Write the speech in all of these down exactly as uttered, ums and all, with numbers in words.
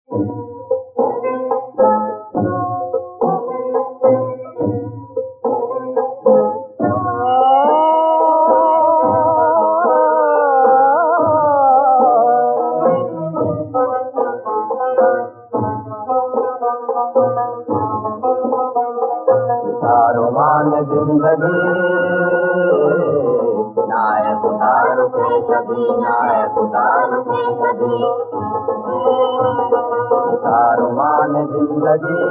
Roman जिंदगी नाय खुदा रुके कभी, नाय खुदा रुके कभी। रोमान जिंदगी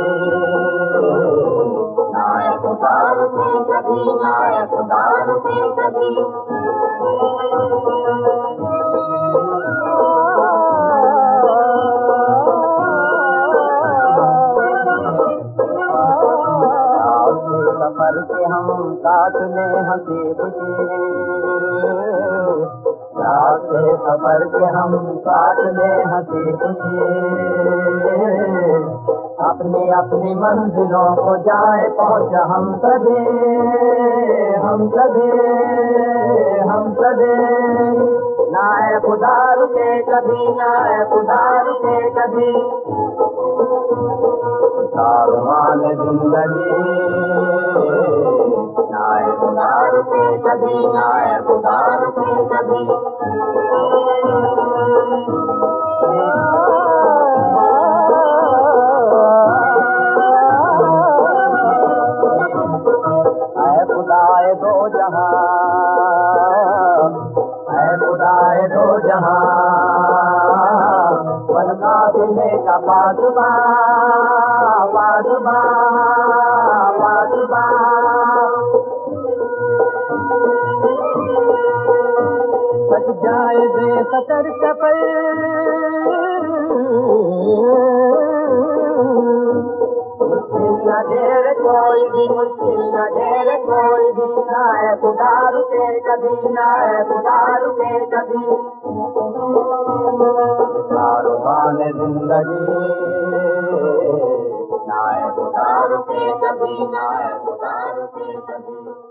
नाय खुदा रुके कभी, नाय खुदा रुके कभी। सफर के हम काट ले हंसी खुशी, रास्ते सफर के हम काट ले हंसी खुशी। अपनी अपनी मंजिलों को जाए पहुँच हम सभी, हम सभी, हम सभी। नाय खुदा रुके कभी, नाय खुदा रुके कभी। कारवान जिंदगी नाय खुदा रुके कभी, नाय खुदा रुके कभी। ऐ खुदाए दो जहां, ऐ खुदाए दो जहां, बन काबिले का पासबा, पासबा, पासबा। कट जाए बेखतर सफर, मुश्किल न घेर कोई भी, मुश्किल न घेर कोई भी। नाय खुदा रुके कभी, नाय खुदा रुके कभी। कारवान जिंदगी नाय खुदा रुके कभी, नाय खुदा रुके कभी।